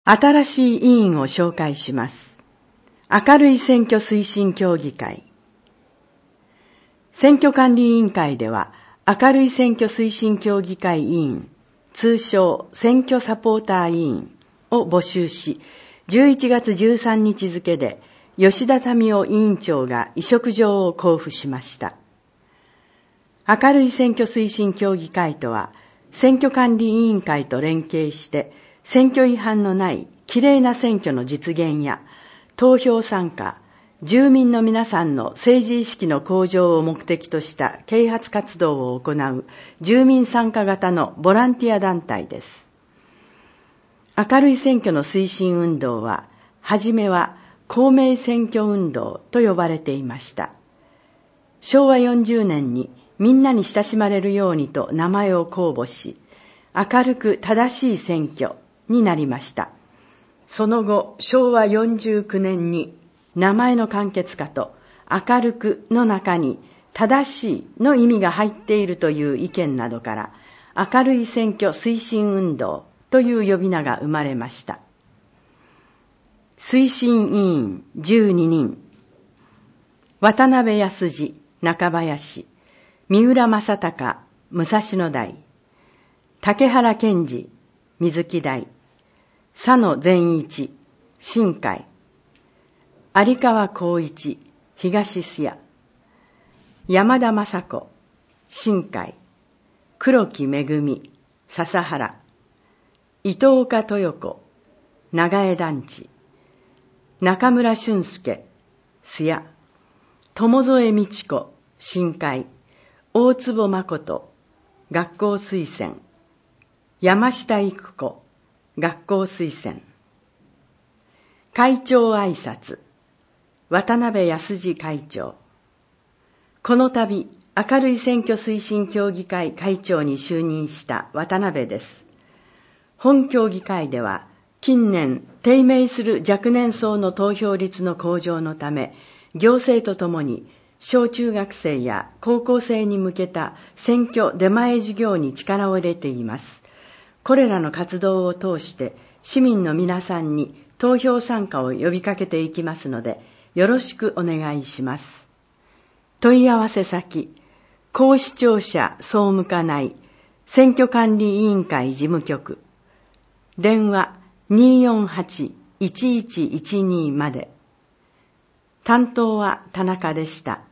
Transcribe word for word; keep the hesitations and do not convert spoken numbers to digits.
新しい委員を紹介します。明るい選挙推進協議会。選挙管理委員会では、明るい選挙推進協議会委員、通称選挙サポーター委員を募集し、じゅういちがつじゅうさんにち付で吉田民夫委員長が委嘱状を交付しました。明るい選挙推進協議会とは、選挙管理委員会と連携して、選挙違反のないきれいな選挙の実現や、投票参加、住民の皆さんの政治意識の向上を目的とした啓発活動を行う住民参加型のボランティア団体です。明るい選挙の推進運動は、はじめは公明選挙運動と呼ばれていました。しょうわよんじゅうねんにみんなに親しまれるようにと名前を公募し、明るく正しい選挙になりました。その後、しょうわよんじゅうきゅうねんに名前の簡潔化と明るくの中に正しいの意味が入っているという意見などから、明るい選挙推進運動という呼び名が生まれました。推進委員じゅうににん、渡辺康二、中林、三浦正隆、武蔵野台、竹原健二、水木台、佐野善一、新海、有川光一、東須谷、山田雅子、新海、黒木めぐみ、笹原、伊藤岡豊子、長江団地、中村俊介、須谷、友添美智子、新海、大坪誠、学校推薦、山下育子、学校推薦。会長挨拶、渡辺康二会長。この度、明るい選挙推進協議会会長に就任した渡辺です。本協議会では、近年低迷する若年層の投票率の向上のため、行政とともに小中学生や高校生に向けた選挙出前事業に力を入れています。これらの活動を通して市民の皆さんに投票参加を呼びかけていきますので、よろしくお願いします。問い合わせ先、高視聴者総務課内選挙管理委員会事務局、電話 にーよんはち いちいちいちに まで。担当は田中でした。